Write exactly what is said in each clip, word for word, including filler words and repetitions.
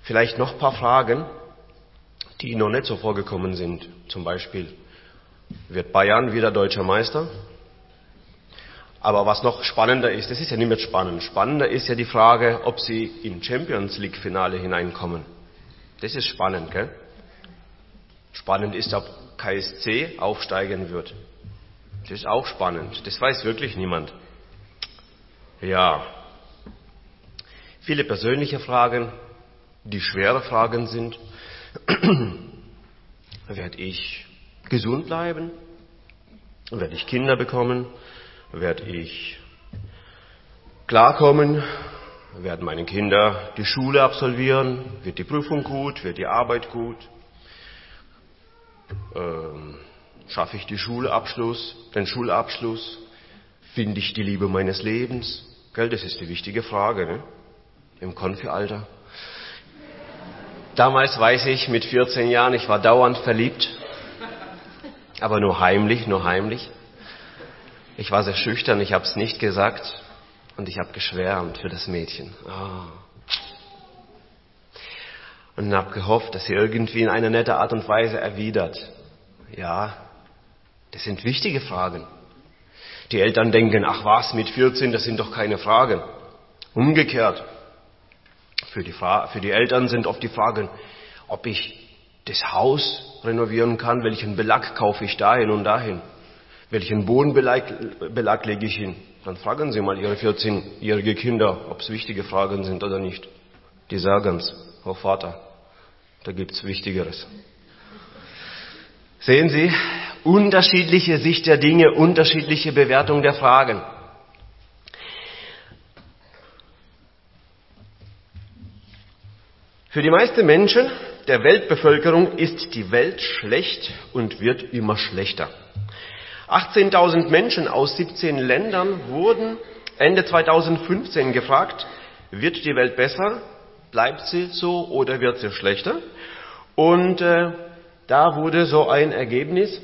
Vielleicht noch ein paar Fragen, die noch nicht so vorgekommen sind. Zum Beispiel, wird Bayern wieder deutscher Meister? Aber was noch spannender ist, das ist ja nicht mehr spannend. Spannender ist ja die Frage, ob sie in Champions League Finale hineinkommen. Das ist spannend, gell? Spannend ist, ob K S C aufsteigen wird. Das ist auch spannend. Das weiß wirklich niemand. Ja. Viele persönliche Fragen, die schwere Fragen sind. Werde ich gesund bleiben? Werde ich Kinder bekommen? Werde ich klarkommen? Werden meine Kinder die Schule absolvieren? Wird die Prüfung gut? Wird die Arbeit gut? Ähm, schaffe ich die Schulabschluss, den Schulabschluss? Finde ich die Liebe meines Lebens? Gell, das ist die wichtige Frage, ne? Im Konfi-Alter. Damals weiß ich, mit vierzehn Jahren, ich war dauernd verliebt. Aber nur heimlich, nur heimlich. Ich war sehr schüchtern, ich habe es nicht gesagt. Und ich habe geschwärmt für das Mädchen. Oh. Und habe gehofft, dass sie irgendwie in einer netten Art und Weise erwidert. Ja, das sind wichtige Fragen. Die Eltern denken, ach was, mit vierzehn, das sind doch keine Fragen. Umgekehrt. Für die, Fra- für die Eltern sind oft die Fragen, ob ich das Haus renovieren kann, welchen Belag kaufe ich dahin und dahin, welchen Bodenbelag Belag lege ich hin. Dann fragen Sie mal Ihre vierzehnjährige Kinder, ob es wichtige Fragen sind oder nicht. Die sagen es, oh Vater, da gibt's Wichtigeres. Sehen Sie, unterschiedliche Sicht der Dinge, unterschiedliche Bewertung der Fragen. Für die meisten Menschen der Weltbevölkerung ist die Welt schlecht und wird immer schlechter. achtzehntausend Menschen aus siebzehn Ländern wurden Ende zweitausendfünfzehn gefragt, wird die Welt besser, bleibt sie so oder wird sie schlechter? Und äh, da wurde so ein Ergebnis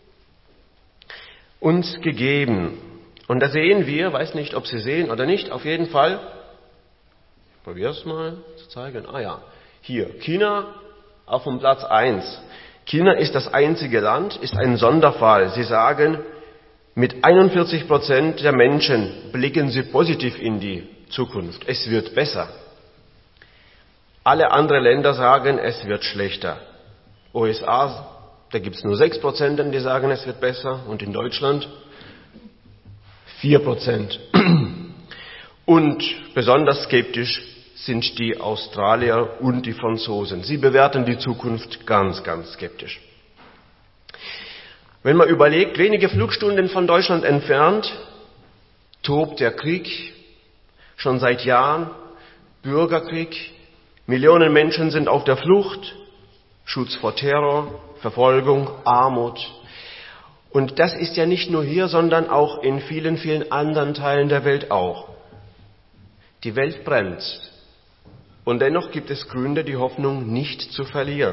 uns gegeben. Und da sehen wir, weiß nicht, ob Sie sehen oder nicht, auf jeden Fall, ich probiere es mal zu zeigen, ah ja, hier, China auf dem Platz eins. China ist das einzige Land, ist ein Sonderfall. Sie sagen, mit einundvierzig Prozent der Menschen blicken sie positiv in die Zukunft. Es wird besser. Alle anderen Länder sagen, es wird schlechter. U S A, da gibt es nur sechs Prozent, die sagen, es wird besser. Und in Deutschland vier Prozent. Und besonders skeptisch sind die Australier und die Franzosen. Sie bewerten die Zukunft ganz, ganz skeptisch. Wenn man überlegt, wenige Flugstunden von Deutschland entfernt, tobt der Krieg schon seit Jahren, Bürgerkrieg, Millionen Menschen sind auf der Flucht, Schutz vor Terror, Verfolgung, Armut. Und das ist ja nicht nur hier, sondern auch in vielen, vielen anderen Teilen der Welt auch. Die Welt brennt. Und dennoch gibt es Gründe, die Hoffnung nicht zu verlieren.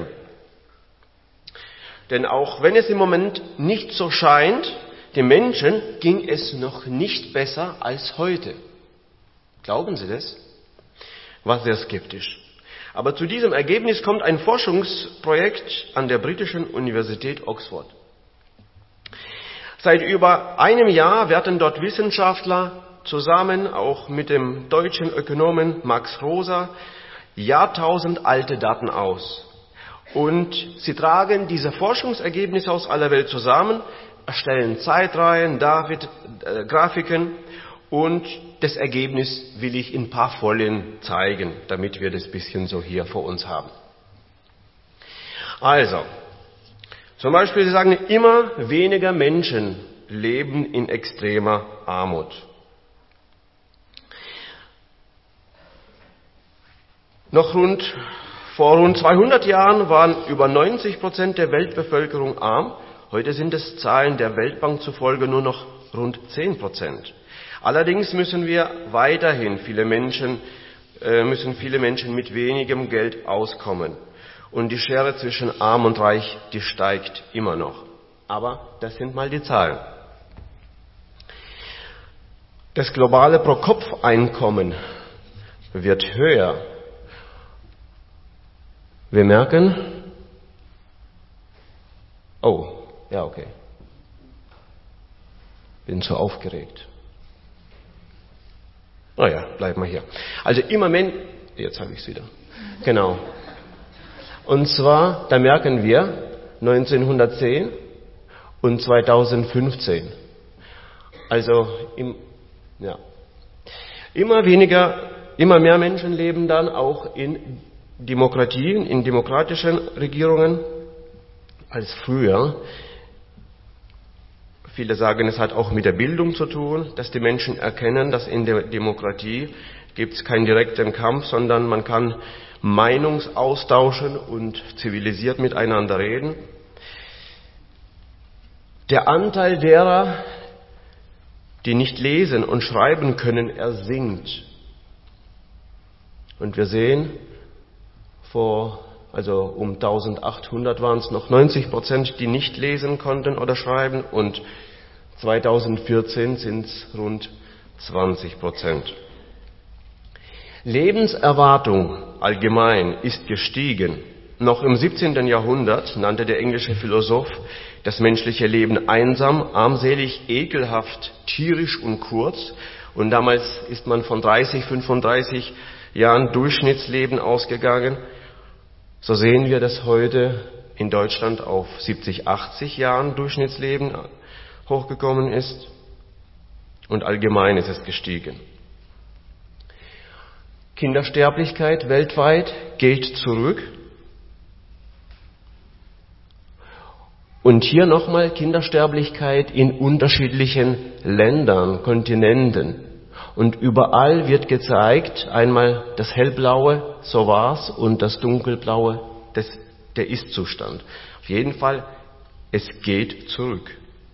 Denn auch wenn es im Moment nicht so scheint, den Menschen ging es noch nicht besser als heute. Glauben Sie das? War sehr skeptisch. Aber zu diesem Ergebnis kommt ein Forschungsprojekt an der britischen Universität Oxford. Seit über einem Jahr werten dort Wissenschaftler zusammen, auch mit dem deutschen Ökonomen Max Rosa, jahrtausendalte Daten aus. Und sie tragen diese Forschungsergebnisse aus aller Welt zusammen, erstellen Zeitreihen, David, äh, Grafiken und das Ergebnis will ich in ein paar Folien zeigen, damit wir das bisschen so hier vor uns haben. Also, zum Beispiel, Sie sagen, immer weniger Menschen leben in extremer Armut. Noch rund, vor rund zweihundert Jahren waren über neunzig Prozent der Weltbevölkerung arm. Heute sind es Zahlen der Weltbank zufolge nur noch rund zehn Prozent. Allerdings müssen wir weiterhin viele Menschen, äh, müssen viele Menschen mit wenigem Geld auskommen. Und die Schere zwischen arm und reich, die steigt immer noch. Aber das sind mal die Zahlen. Das globale Pro-Kopf-Einkommen wird höher. Wir merken, oh, ja, okay, bin zu aufgeregt. Oh ja, bleiben wir hier. Also immer wenn, jetzt habe ich es wieder, genau. Und zwar, da merken wir neunzehnhundertzehn und zweitausendfünfzehn. Also im, ja, immer weniger, immer mehr Menschen leben dann auch in Demokratien, in demokratischen Regierungen als früher. Viele sagen, es hat auch mit der Bildung zu tun, dass die Menschen erkennen, dass in der Demokratie gibt es keinen direkten Kampf, sondern man kann Meinungsaustauschen und zivilisiert miteinander reden. Der Anteil derer, die nicht lesen und schreiben können, er sinkt. Und wir sehen, vor, also um eintausendachthundert waren es noch neunzig Prozent, die nicht lesen konnten oder schreiben, und zweitausendvierzehn sind es rund zwanzig Prozent. Lebenserwartung allgemein ist gestiegen. Noch im siebzehnten Jahrhundert nannte der englische Philosoph das menschliche Leben einsam, armselig, ekelhaft, tierisch und kurz. Und damals ist man von dreißig, fünfunddreißig Jahren Durchschnittsleben ausgegangen. So sehen wir, dass heute in Deutschland auf siebzig, achtzig Jahren Durchschnittsleben hochgekommen ist. Und allgemein ist es gestiegen. Kindersterblichkeit weltweit geht zurück. Und hier nochmal Kindersterblichkeit in unterschiedlichen Ländern, Kontinenten. Und überall wird gezeigt, einmal das hellblaue, so war's, und das dunkelblaue, das, der Ist-Zustand. Auf jeden Fall, es geht zurück.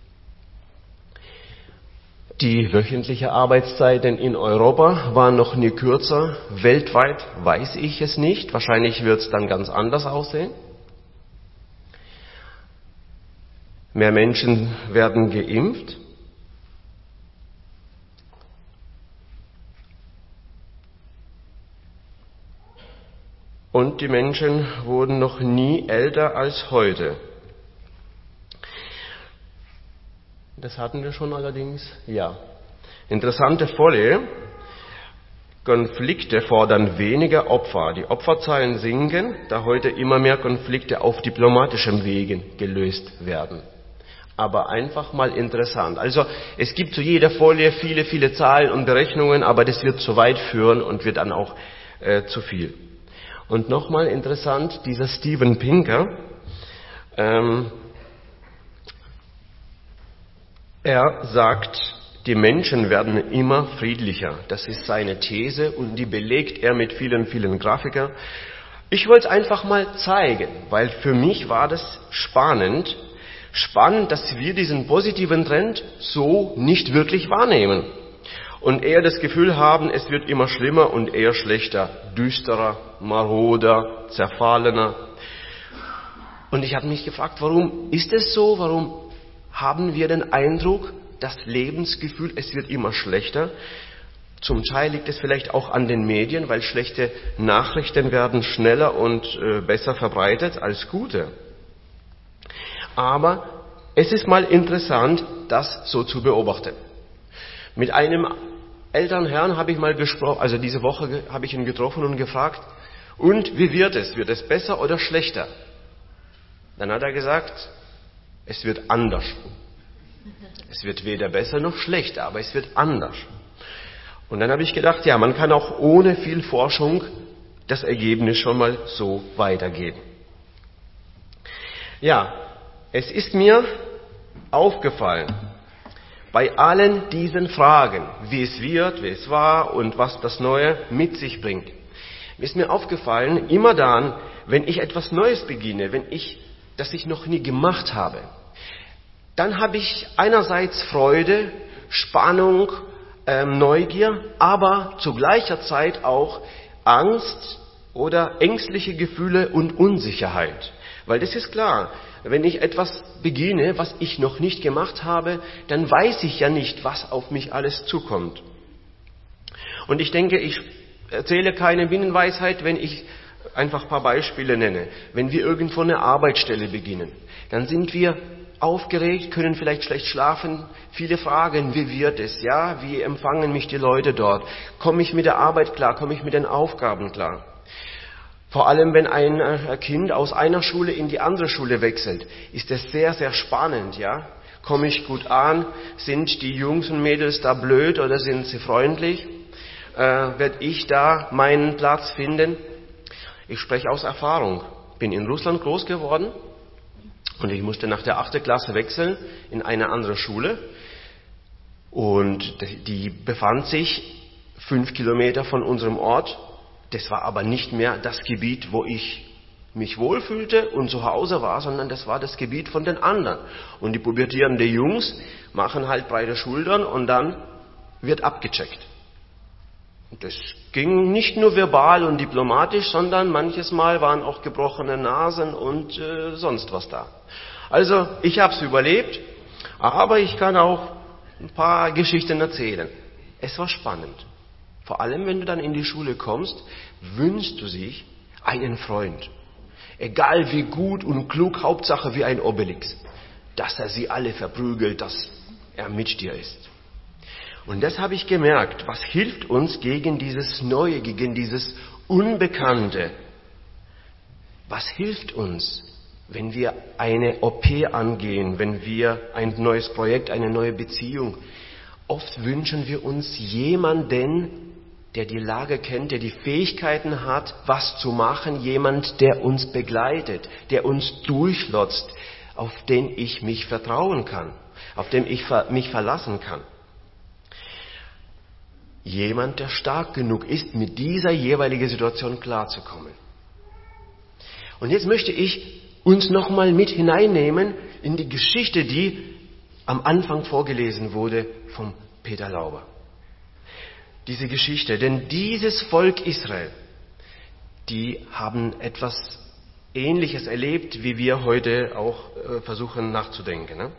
Die wöchentliche Arbeitszeiten in Europa waren noch nie kürzer. Weltweit weiß ich es nicht. Wahrscheinlich wird es dann ganz anders aussehen. Mehr Menschen werden geimpft. Und die Menschen wurden noch nie älter als heute. Das hatten wir schon allerdings, ja. Interessante Folie. Konflikte fordern weniger Opfer. Die Opferzahlen sinken, da heute immer mehr Konflikte auf diplomatischem Wegen gelöst werden. Aber einfach mal interessant. Also es gibt zu jeder Folie viele, viele Zahlen und Berechnungen, aber das wird zu weit führen und wird dann auch äh, zu viel. Und nochmal interessant, dieser Steven Pinker, ähm, er sagt, die Menschen werden immer friedlicher. Das ist seine These und die belegt er mit vielen, vielen Grafikern. Ich wollte es einfach mal zeigen, weil für mich war das spannend. Spannend, dass wir diesen positiven Trend so nicht wirklich wahrnehmen. Und eher das Gefühl haben, es wird immer schlimmer und eher schlechter, düsterer, maroder, zerfahlener. Und ich habe mich gefragt, warum ist es so? Warum haben wir den Eindruck, das Lebensgefühl, es wird immer schlechter? Zum Teil liegt es vielleicht auch an den Medien, weil schlechte Nachrichten werden schneller und äh, besser verbreitet als gute. Aber es ist mal interessant, das so zu beobachten. Mit einem älteren Herrn habe ich mal gesprochen, also diese Woche habe ich ihn getroffen und gefragt, und wie wird es? Wird es besser oder schlechter? Dann hat er gesagt, es wird anders. Es wird weder besser noch schlechter, aber es wird anders. Und dann habe ich gedacht, ja, man kann auch ohne viel Forschung das Ergebnis schon mal so weitergeben. Ja, es ist mir aufgefallen, bei allen diesen Fragen, wie es wird, wie es war und was das Neue mit sich bringt, ist mir aufgefallen, immer dann, wenn ich etwas Neues beginne, wenn ich das ich noch nie gemacht habe, dann habe ich einerseits Freude, Spannung, ähm, Neugier, aber zu gleicher Zeit auch Angst oder ängstliche Gefühle und Unsicherheit. Weil das ist klar, wenn ich etwas beginne, was ich noch nicht gemacht habe, dann weiß ich ja nicht, was auf mich alles zukommt. Und ich denke, ich erzähle keine Binnenweisheit, wenn ich einfach ein paar Beispiele nenne. Wenn wir irgendwo eine Arbeitsstelle beginnen, dann sind wir aufgeregt, können vielleicht schlecht schlafen, viele Fragen, wie wird es, ja, wie empfangen mich die Leute dort, komme ich mit der Arbeit klar, komme ich mit den Aufgaben klar. Vor allem, wenn ein Kind aus einer Schule in die andere Schule wechselt, ist es sehr, sehr spannend, ja. Komme ich gut an? Sind die Jungs und Mädels da blöd oder sind sie freundlich? Äh, werde ich da meinen Platz finden? Ich spreche aus Erfahrung. Bin in Russland groß geworden und ich musste nach der achten Klasse wechseln in eine andere Schule. Und die befand sich fünf Kilometer von unserem Ort. Das war aber nicht mehr das Gebiet, wo ich mich wohlfühlte und zu Hause war, sondern das war das Gebiet von den anderen. Und die pubertierenden Jungs machen halt breite Schultern und dann wird abgecheckt. Und das ging nicht nur verbal und diplomatisch, sondern manches Mal waren auch gebrochene Nasen und äh, sonst was da. Also ich habe es überlebt, aber ich kann auch ein paar Geschichten erzählen. Es war spannend. Vor allem, wenn du dann in die Schule kommst, wünschst du sich einen Freund. Egal wie gut und klug, Hauptsache wie ein Obelix. Dass er sie alle verprügelt, dass er mit dir ist. Und das habe ich gemerkt. Was hilft uns gegen dieses Neue, gegen dieses Unbekannte? Was hilft uns, wenn wir eine O P angehen, wenn wir ein neues Projekt, eine neue Beziehung? Oft wünschen wir uns jemanden, der die Lage kennt, der die Fähigkeiten hat, was zu machen, jemand, der uns begleitet, der uns durchlotzt, auf den ich mich vertrauen kann, auf den ich mich verlassen kann. Jemand, der stark genug ist, mit dieser jeweiligen Situation klarzukommen. Und jetzt möchte ich uns nochmal mit hineinnehmen in die Geschichte, die am Anfang vorgelesen wurde vom Peter Lauber. Diese Geschichte, denn dieses Volk Israel, die haben etwas Ähnliches erlebt, wie wir heute auch äh, versuchen nachzudenken. Ne?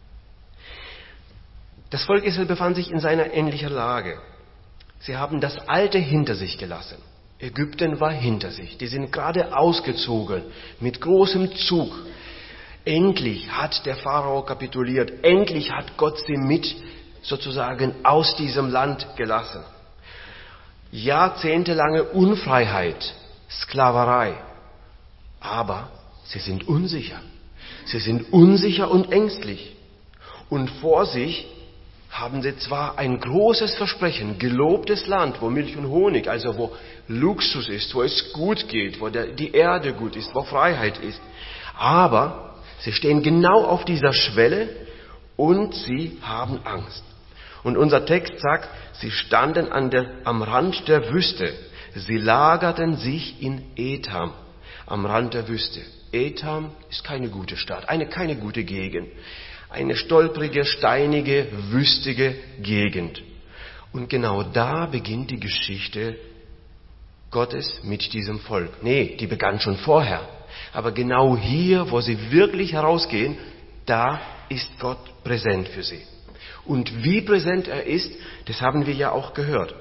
Das Volk Israel befand sich in seiner ähnlichen Lage. Sie haben das Alte hinter sich gelassen. Ägypten war hinter sich. Die sind gerade ausgezogen mit großem Zug. Endlich hat der Pharao kapituliert. Endlich hat Gott sie mit sozusagen aus diesem Land gelassen. Jahrzehntelange Unfreiheit, Sklaverei. Aber sie sind unsicher. Sie sind unsicher und ängstlich. Und vor sich haben sie zwar ein großes Versprechen, gelobtes Land, wo Milch und Honig, also wo Luxus ist, wo es gut geht, wo der, die Erde gut ist, wo Freiheit ist. Aber sie stehen genau auf dieser Schwelle und sie haben Angst. Und unser Text sagt, sie standen an der, am Rand der Wüste. Sie lagerten sich in Etham, am Rand der Wüste. Etham ist keine gute Stadt, eine keine gute Gegend. Eine stolprige, steinige, wüstige Gegend. Und genau da beginnt die Geschichte Gottes mit diesem Volk. Nee, die begann schon vorher. Aber genau hier, wo sie wirklich herausgehen, da ist Gott präsent für sie. Und wie präsent er ist, das haben wir ja auch gehört.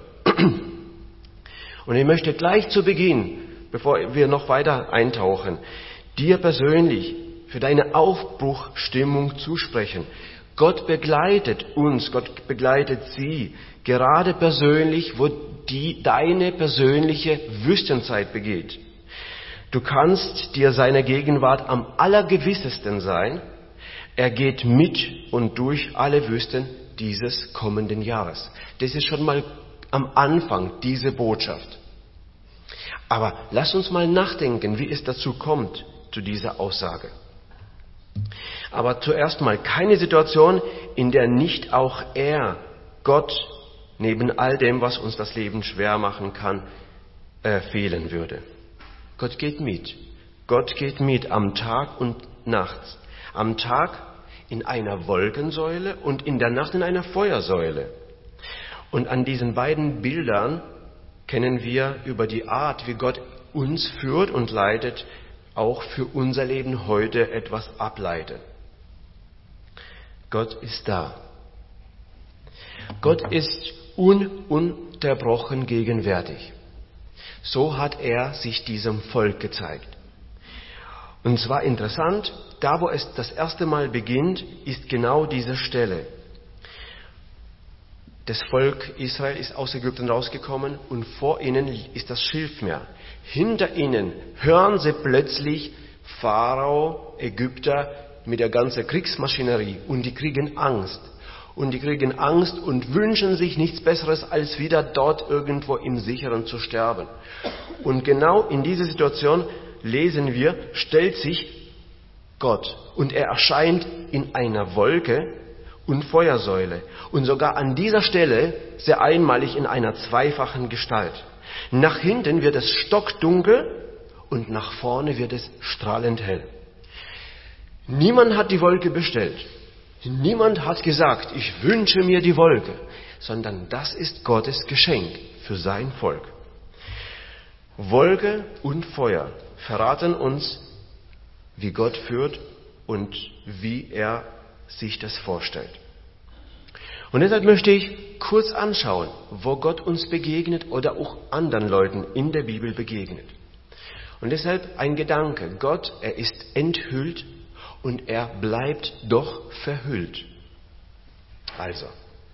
Und ich möchte gleich zu Beginn, bevor wir noch weiter eintauchen, dir persönlich für deine Aufbruchstimmung zusprechen. Gott begleitet uns, Gott begleitet sie, gerade persönlich, wo die deine persönliche Wüstenzeit begeht. Du kannst dir seiner Gegenwart am allergewissesten sein. Er geht mit und durch alle Wüsten dieses kommenden Jahres. Das ist schon mal am Anfang diese Botschaft. Aber lass uns mal nachdenken, wie es dazu kommt, zu dieser Aussage. Aber zuerst mal keine Situation, in der nicht auch er, Gott, neben all dem, was uns das Leben schwer machen kann, äh, fehlen würde. Gott geht mit. Gott geht mit am Tag und nachts. Am Tag in einer Wolkensäule und in der Nacht in einer Feuersäule. Und an diesen beiden Bildern können wir über die Art, wie Gott uns führt und leitet, auch für unser Leben heute etwas ableiten. Gott ist da. Gott ist ununterbrochen gegenwärtig. So hat er sich diesem Volk gezeigt. Und zwar interessant, da wo es das erste Mal beginnt, ist genau diese Stelle. Das Volk Israel ist aus Ägypten rausgekommen und vor ihnen ist das Schilfmeer. Hinter ihnen hören sie plötzlich Pharao, Ägypter mit der ganzen Kriegsmaschinerie und die kriegen Angst. Und die kriegen Angst und wünschen sich nichts Besseres, als wieder dort irgendwo im Sicheren zu sterben. Und genau in dieser Situation lesen wir, stellt sich Gott und er erscheint in einer Wolke und Feuersäule. Und sogar an dieser Stelle sehr einmalig in einer zweifachen Gestalt. Nach hinten wird es stockdunkel und nach vorne wird es strahlend hell. Niemand hat die Wolke bestellt. Niemand hat gesagt, ich wünsche mir die Wolke, sondern das ist Gottes Geschenk für sein Volk. Wolke und Feuer verraten uns, wie Gott führt und wie er sich das vorstellt. Und deshalb möchte ich kurz anschauen, wo Gott uns begegnet oder auch anderen Leuten in der Bibel begegnet. Und deshalb ein Gedanke, Gott, er ist enthüllt und er bleibt doch verhüllt. Also,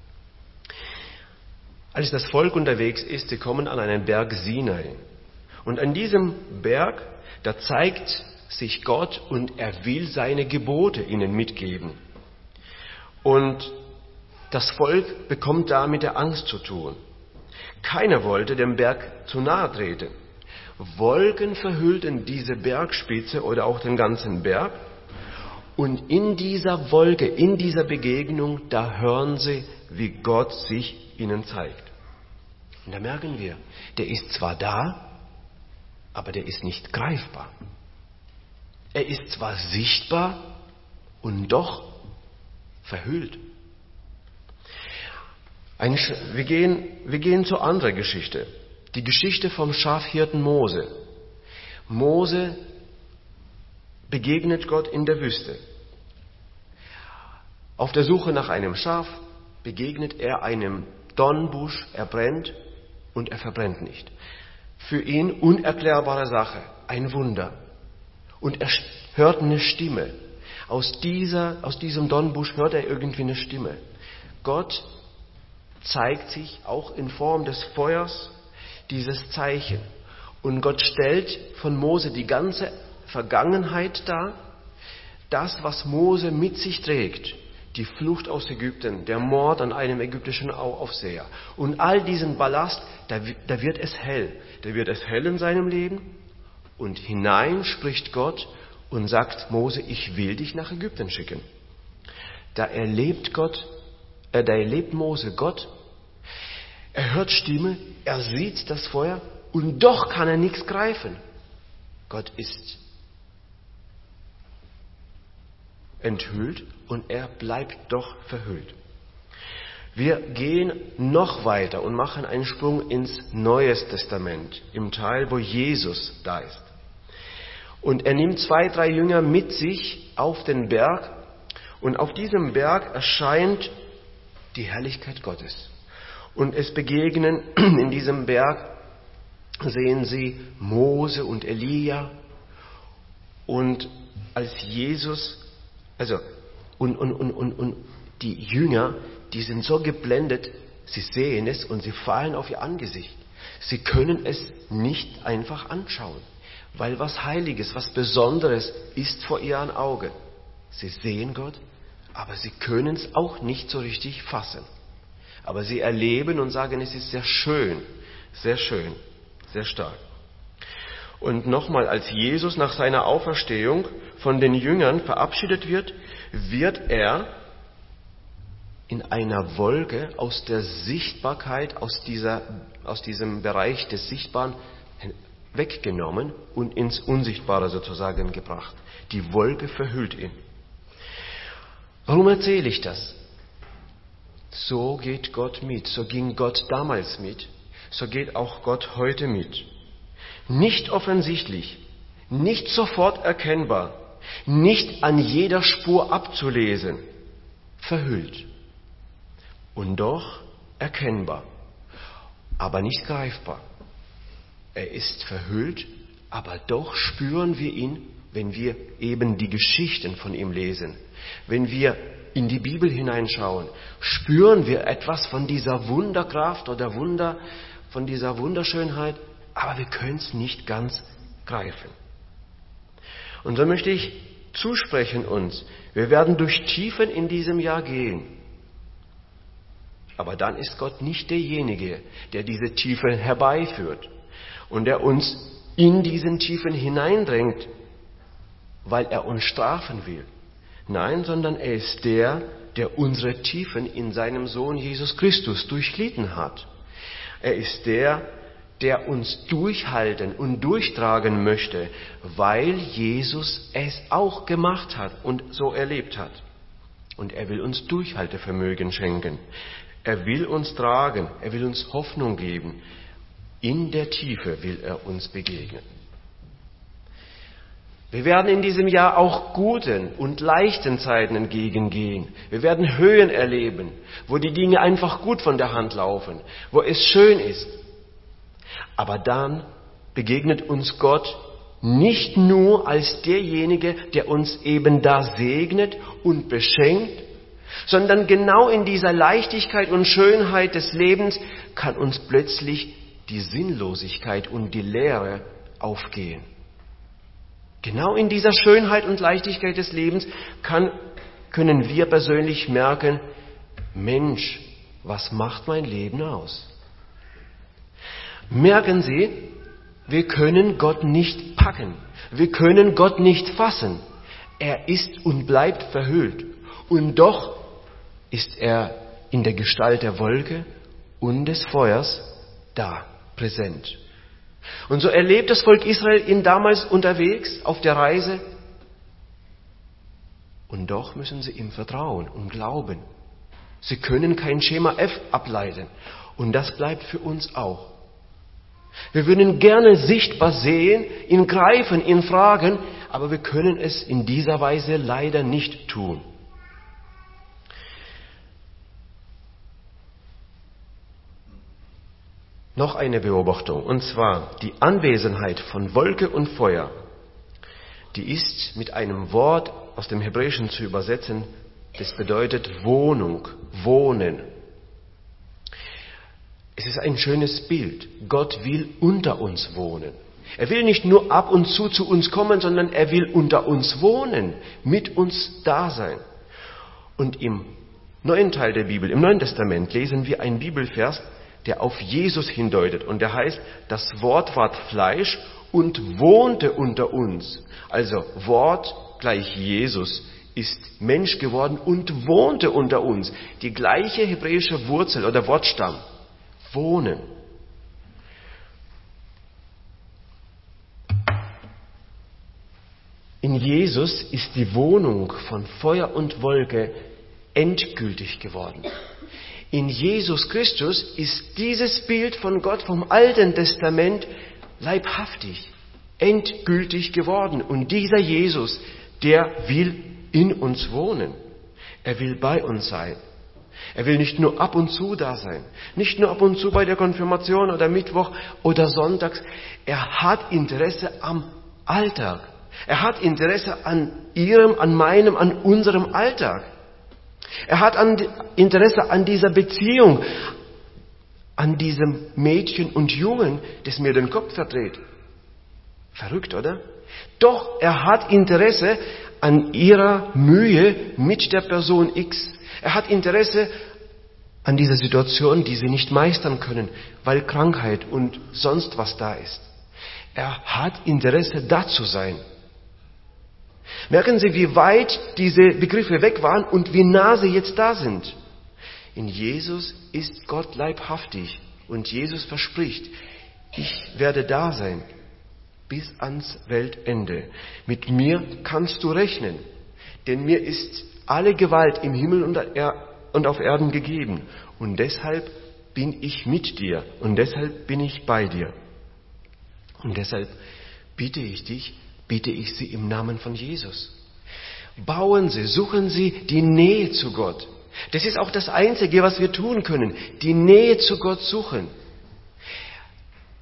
als das Volk unterwegs ist, sie kommen an einen Berg Sinai. Und an diesem Berg, da zeigt sich Gott und er will seine Gebote ihnen mitgeben. Und das Volk bekommt da mit der Angst zu tun. Keiner wollte dem Berg zu nahe treten. Wolken verhüllten diese Bergspitze oder auch den ganzen Berg. Und in dieser Wolke, in dieser Begegnung, da hören sie, wie Gott sich ihnen zeigt. Und da merken wir, der ist zwar da, aber der ist nicht greifbar. Er ist zwar sichtbar und doch verhüllt. Ein, wir, gehen, wir gehen zur anderen Geschichte. Die Geschichte vom Schafhirten Mose. Mose begegnet Gott in der Wüste. Auf der Suche nach einem Schaf begegnet er einem Dornbusch, er brennt und er verbrennt nicht. Für ihn unerklärbare Sache, ein Wunder. Und er hört eine Stimme. Aus, dieser, aus diesem Dornbusch hört er irgendwie eine Stimme. Gott zeigt sich auch in Form des Feuers, dieses Zeichen. Und Gott stellt von Mose die ganze Vergangenheit dar, das, was Mose mit sich trägt, die Flucht aus Ägypten, der Mord an einem ägyptischen Aufseher. Und all diesen Ballast, da, da wird es hell. Da wird es hell in seinem Leben und hinein spricht Gott und sagt, Mose, ich will dich nach Ägypten schicken. Da erlebt Gott, äh, da erlebt Mose Gott, er hört Stimme, er sieht das Feuer und doch kann er nichts greifen. Gott ist enthüllt und er bleibt doch verhüllt. Wir gehen noch weiter und machen einen Sprung ins Neue Testament, im Teil, wo Jesus da ist. Und er nimmt zwei, drei Jünger mit sich auf den Berg und auf diesem Berg erscheint die Herrlichkeit Gottes. Und es begegnen in diesem Berg, sehen sie Mose und Elia und als Jesus, also und, und, und, und, und die Jünger, die sind so geblendet, sie sehen es und sie fallen auf ihr Angesicht. Sie können es nicht einfach anschauen, weil was Heiliges, was Besonderes ist vor ihren Augen. Sie sehen Gott, aber sie können es auch nicht so richtig fassen. Aber sie erleben und sagen, es ist sehr schön, sehr schön, sehr stark. Und nochmal, als Jesus nach seiner Auferstehung von den Jüngern verabschiedet wird, wird er in einer Wolke aus der Sichtbarkeit, aus, dieser, aus diesem Bereich des Sichtbaren weggenommen und ins Unsichtbare sozusagen gebracht. Die Wolke verhüllt ihn. Warum erzähle ich das? So geht Gott mit, so ging Gott damals mit, so geht auch Gott heute mit. Nicht offensichtlich, nicht sofort erkennbar, nicht an jeder Spur abzulesen, verhüllt. Und doch erkennbar, aber nicht greifbar. Er ist verhüllt, aber doch spüren wir ihn, wenn wir eben die Geschichten von ihm lesen. Wenn wir in die Bibel hineinschauen, spüren wir etwas von dieser Wunderkraft oder Wunder, von dieser Wunderschönheit, aber wir können es nicht ganz greifen. Und so möchte ich zusprechen uns, wir werden durch Tiefen in diesem Jahr gehen. Aber dann ist Gott nicht derjenige, der diese Tiefen herbeiführt und der uns in diesen Tiefen hineindrängt, weil er uns strafen will. Nein, sondern er ist der, der unsere Tiefen in seinem Sohn Jesus Christus durchlitten hat. Er ist der, der uns durchhalten und durchtragen möchte, weil Jesus es auch gemacht hat und so erlebt hat. Und er will uns Durchhaltevermögen schenken. Er will uns tragen, er will uns Hoffnung geben. In der Tiefe will er uns begegnen. Wir werden in diesem Jahr auch guten und leichten Zeiten entgegengehen. Wir werden Höhen erleben, wo die Dinge einfach gut von der Hand laufen, wo es schön ist. Aber dann begegnet uns Gott nicht nur als derjenige, der uns eben da segnet und beschenkt, sondern genau in dieser Leichtigkeit und Schönheit des Lebens kann uns plötzlich die Sinnlosigkeit und die Leere aufgehen. Genau in dieser Schönheit und Leichtigkeit des Lebens kann, können wir persönlich merken, Mensch, was macht mein Leben aus? Merken Sie, wir können Gott nicht packen, wir können Gott nicht fassen. Er ist und bleibt verhüllt und doch ist er in der Gestalt der Wolke und des Feuers da, präsent. Und so erlebt das Volk Israel ihn damals unterwegs auf der Reise. Und doch müssen sie ihm vertrauen und glauben. Sie können kein Schema F ableiten. Und das bleibt für uns auch. Wir würden gerne sichtbar sehen, ihn greifen, ihn fragen, aber wir können es in dieser Weise leider nicht tun. Noch eine Beobachtung, und zwar die Anwesenheit von Wolke und Feuer, die ist mit einem Wort aus dem Hebräischen zu übersetzen, das bedeutet Wohnung, Wohnen. Es ist ein schönes Bild. Gott will unter uns wohnen. Er will nicht nur ab und zu zu uns kommen, sondern er will unter uns wohnen, mit uns da sein. Und im neuen Teil der Bibel, im Neuen Testament, lesen wir einen Bibelvers, der auf Jesus hindeutet. Und der heißt, das Wort ward Fleisch und wohnte unter uns. Also Wort gleich Jesus ist Mensch geworden und wohnte unter uns. Die gleiche hebräische Wurzel oder Wortstamm. Wohnen. In Jesus ist die Wohnung von Feuer und Wolke endgültig geworden. In Jesus Christus ist dieses Bild von Gott vom Alten Testament leibhaftig, endgültig geworden. Und dieser Jesus, der will in uns wohnen. Er will bei uns sein. Er will nicht nur ab und zu da sein, nicht nur ab und zu bei der Konfirmation oder Mittwoch oder Sonntags. Er hat Interesse am Alltag. Er hat Interesse an Ihrem, an meinem, an unserem Alltag. Er hat an, Interesse an dieser Beziehung, an diesem Mädchen und Jungen, das mir den Kopf verdreht. Verrückt, oder? Doch er hat Interesse an ihrer Mühe mit der Person X. Er hat Interesse an dieser Situation, die sie nicht meistern können, weil Krankheit und sonst was da ist. Er hat Interesse, da zu sein. Merken Sie, wie weit diese Begriffe weg waren und wie nah sie jetzt da sind. In Jesus ist Gott leibhaftig und Jesus verspricht, ich werde da sein bis ans Weltende. Mit mir kannst du rechnen, denn mir ist alle Gewalt im Himmel und auf Erden gegeben. Und deshalb bin ich mit dir und deshalb bin ich bei dir. Und deshalb bitte ich dich, bitte ich Sie im Namen von Jesus. Bauen Sie, suchen Sie die Nähe zu Gott. Das ist auch das Einzige, was wir tun können, die Nähe zu Gott suchen.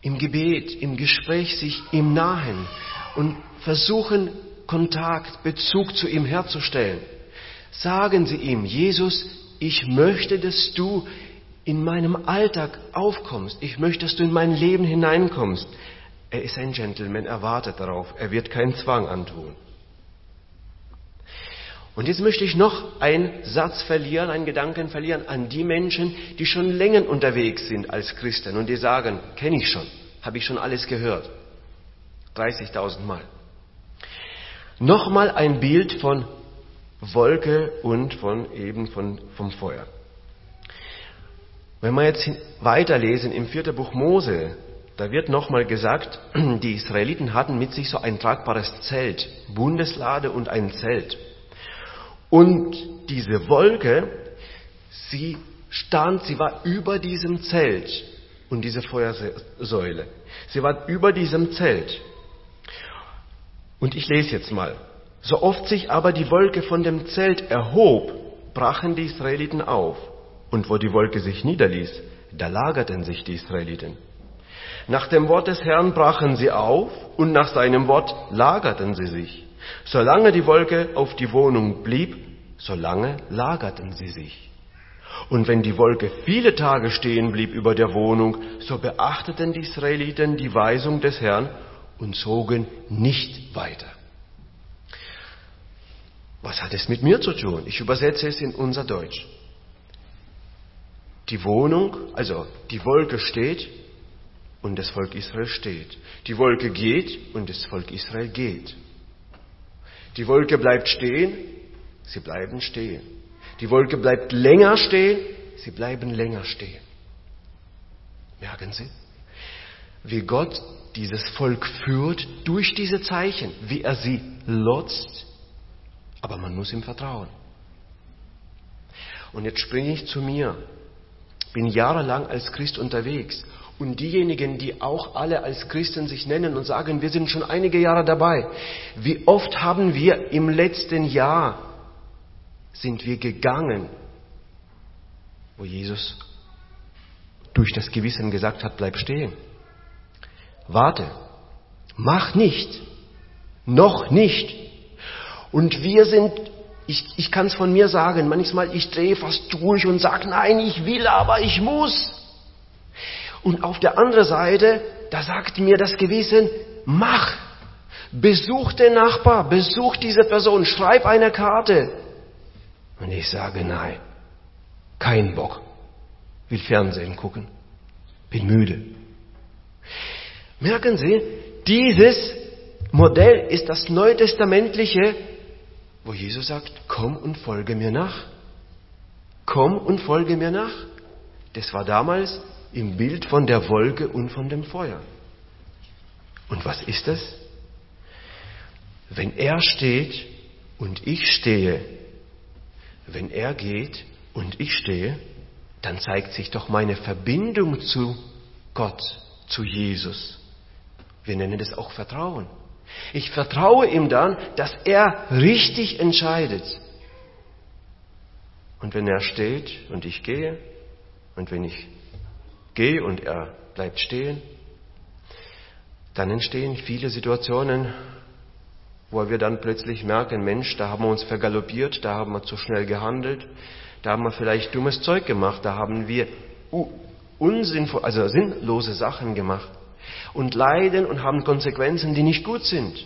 im Gebet, im Gespräch sich ihm nahen und versuchen, Kontakt, Bezug zu ihm herzustellen. Sagen Sie ihm, Jesus, ich möchte, dass du in meinem Alltag aufkommst. Ich möchte, dass du in mein Leben hineinkommst. Er ist ein Gentleman, er wartet darauf. Er wird keinen Zwang antun. Und jetzt möchte ich noch einen Satz verlieren, einen Gedanken verlieren an die Menschen, die schon länger unterwegs sind als Christen und die sagen, kenne ich schon, habe ich schon alles gehört. dreißigtausend Mal. Nochmal ein Bild von Wolke und von eben von, vom Feuer. Wenn wir jetzt weiterlesen im vierten Buch Mose, da wird nochmal gesagt, die Israeliten hatten mit sich so ein tragbares Zelt, Bundeslade und ein Zelt. Und diese Wolke, sie stand, sie war über diesem Zelt und diese Feuersäule. Sie war über diesem Zelt. Und ich lese jetzt mal. So oft sich aber die Wolke von dem Zelt erhob, brachen die Israeliten auf. Und wo die Wolke sich niederließ, da lagerten sich die Israeliten. Nach dem Wort des Herrn brachen sie auf und nach seinem Wort lagerten sie sich. Solange die Wolke auf die Wohnung blieb, solange lagerten sie sich. Und wenn die Wolke viele Tage stehen blieb über der Wohnung, so beachteten die Israeliten die Weisung des Herrn und zogen nicht weiter. Was hat es mit mir zu tun? Ich übersetze es in unser Deutsch. Die Wohnung, also die Wolke steht und das Volk Israel steht. Die Wolke geht und das Volk Israel geht. Die Wolke bleibt stehen, sie bleiben stehen. Die Wolke bleibt länger stehen, sie bleiben länger stehen. Merken Sie, wie Gott dieses Volk führt durch diese Zeichen, wie er sie lotst, aber man muss ihm vertrauen. Und jetzt springe ich zu mir. Bin jahrelang als Christ unterwegs und diejenigen, die auch alle als Christen sich nennen und sagen, wir sind schon einige Jahre dabei. Wie oft haben wir im letzten Jahr sind wir gegangen, wo Jesus durch das Gewissen gesagt hat, bleib stehen. Warte, mach nicht, noch nicht. Und wir sind, ich, ich kann es von mir sagen, manchmal ich drehe fast durch und sage, nein, ich will, aber ich muss. Und auf der anderen Seite, da sagt mir das Gewissen, mach, besuch den Nachbar, besuch diese Person, schreib eine Karte. Und ich sage, nein, kein Bock, will Fernsehen gucken, bin müde. Merken Sie, dieses Modell ist das neutestamentliche, wo Jesus sagt, komm und folge mir nach. Komm und folge mir nach. Das war damals im Bild von der Wolke und von dem Feuer. Und was ist das? Wenn er steht und ich stehe, wenn er geht und ich stehe, dann zeigt sich doch meine Verbindung zu Gott, zu Jesus. Wir nennen das auch Vertrauen. Ich vertraue ihm dann, dass er richtig entscheidet. Und wenn er steht und ich gehe, und wenn ich gehe und er bleibt stehen, dann entstehen viele Situationen, wo wir dann plötzlich merken, Mensch, da haben wir uns vergaloppiert, da haben wir zu schnell gehandelt, da haben wir vielleicht dummes Zeug gemacht, da haben wir unsinnvoll, also sinnlose Sachen gemacht und leiden und haben Konsequenzen, die nicht gut sind.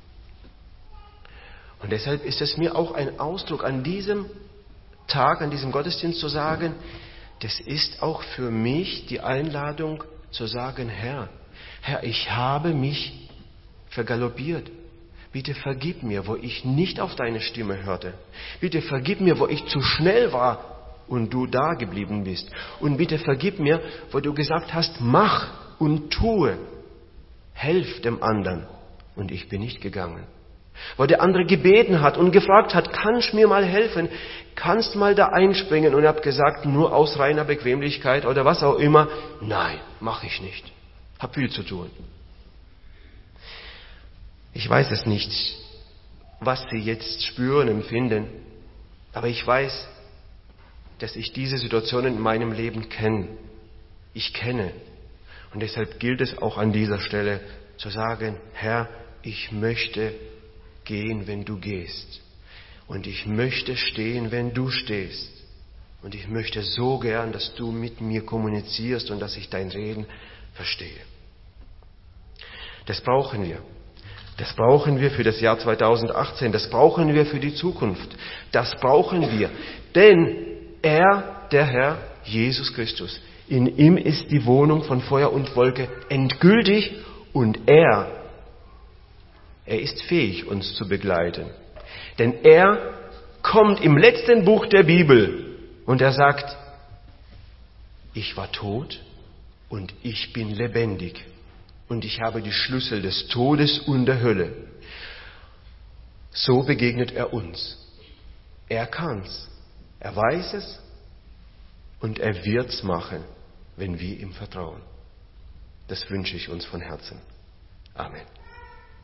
Und deshalb ist es mir auch ein Ausdruck an diesem Tag, an diesem Gottesdienst zu sagen, das ist auch für mich die Einladung zu sagen, Herr, Herr, ich habe mich vergaloppiert. Bitte vergib mir, wo ich nicht auf deine Stimme hörte. Bitte vergib mir, wo ich zu schnell war und du da geblieben bist. Und bitte vergib mir, wo du gesagt hast, mach und tue. Helf dem anderen. Und ich bin nicht gegangen. Wo der andere gebeten hat und gefragt hat, kannst du mir mal helfen? Kannst mal da einspringen? Und ich habe gesagt, nur aus reiner Bequemlichkeit oder was auch immer. Nein, mache ich nicht. Hab viel zu tun. Ich weiß es nicht, was Sie jetzt spüren, empfinden, aber ich weiß, dass ich diese Situation in meinem Leben kenne. Ich kenne. Und deshalb gilt es auch an dieser Stelle zu sagen, Herr, ich möchte gehen, wenn du gehst. Und ich möchte stehen, wenn du stehst. Und ich möchte so gern, dass du mit mir kommunizierst und dass ich dein Reden verstehe. Das brauchen wir. Das brauchen wir für das Jahr zweitausendachtzehn. Das brauchen wir für die Zukunft. Das brauchen wir. Denn er, der Herr, Jesus Christus, in ihm ist die Wohnung von Feuer und Wolke endgültig und er, er ist fähig, uns zu begleiten. Denn er kommt im letzten Buch der Bibel und er sagt, ich war tot und ich bin lebendig und ich habe die Schlüssel des Todes und der Hölle. So begegnet er uns. Er kann's. Er weiß es und er wird's machen, wenn wir ihm vertrauen. Das wünsche ich uns von Herzen. Amen.